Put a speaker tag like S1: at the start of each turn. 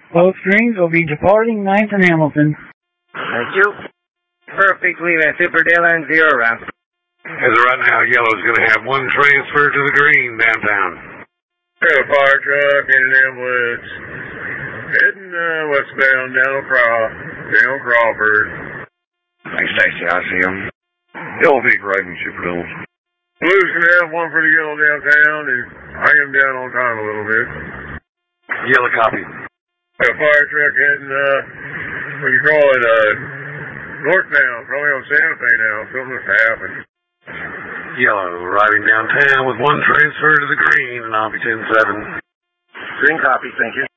S1: Both trains will be departing 9th and Hamilton.
S2: Thank you. Perfectly, that's Super Dayline 0 route.
S3: As of right now, Yellow's going to have one transfer to the green downtown.
S4: A fire truck in an ambulance. Heading westbound down Crawford.
S3: Thanks, Stacy. I see him. Yellow Peak riding Super Dillons.
S4: Blue's going to have one for the Yellow downtown and hang him down on time a little bit.
S3: Yellow copy.
S4: A fire truck heading, what do you call it, northbound, probably on Santa Fe now. Something must have happened.
S3: Yellow riding downtown with one transfer to the green, and I'll be 10-7.
S2: Green copy, thank you.